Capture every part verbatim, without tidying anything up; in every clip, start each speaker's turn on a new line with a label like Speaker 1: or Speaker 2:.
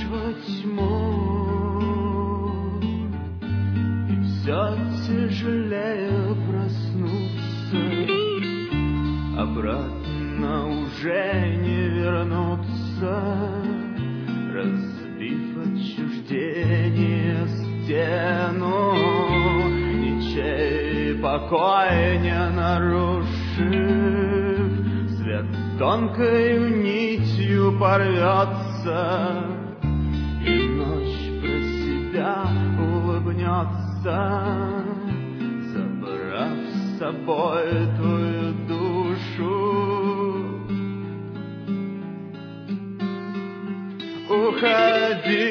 Speaker 1: во тьму, и все тяжелее проснуться, обратно уже не вернуться, разбив отчуждение стену, ничей покой не нарушив, свет тонкою нитью порвется, и ночь про себя улыбнется, забрав с собой твою душу. Уходи,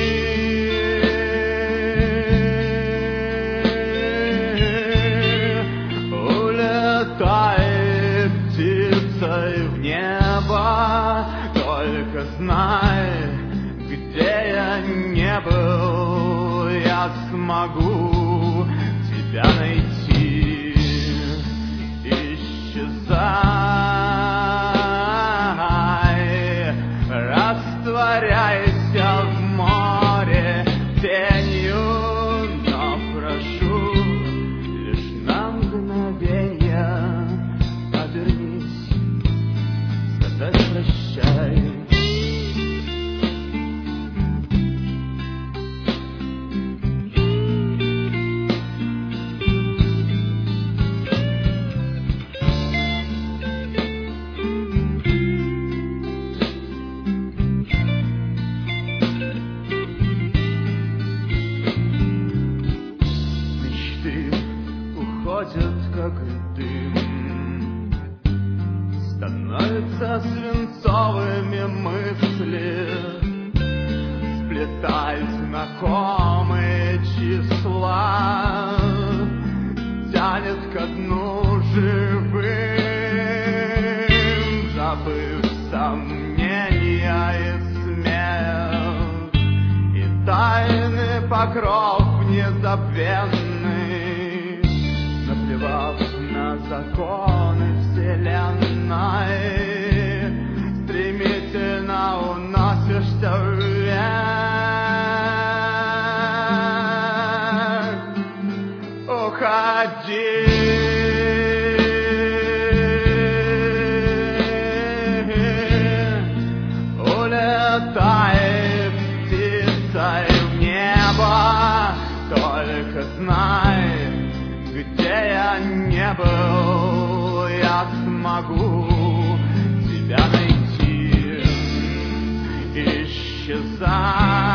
Speaker 1: улетай птицей в небо, только знай, где я не был, я смогу тебя найти. Исчезай, растворяйся в море тенью, но прошу лишь на мгновенье обернись, сказать прощай. Уходят, как дым, становятся свинцовыми мысли, сплетаясь знакомые числа, тянет ко дну живым, забыв сомнения и смех, и тайный покров незабвенный, наплевав на законы вселенной, стремительно уносишься вверх. Уходи, улетай птицей в небо, только знай, где я не был, я смогу тебя найти. Исчезай.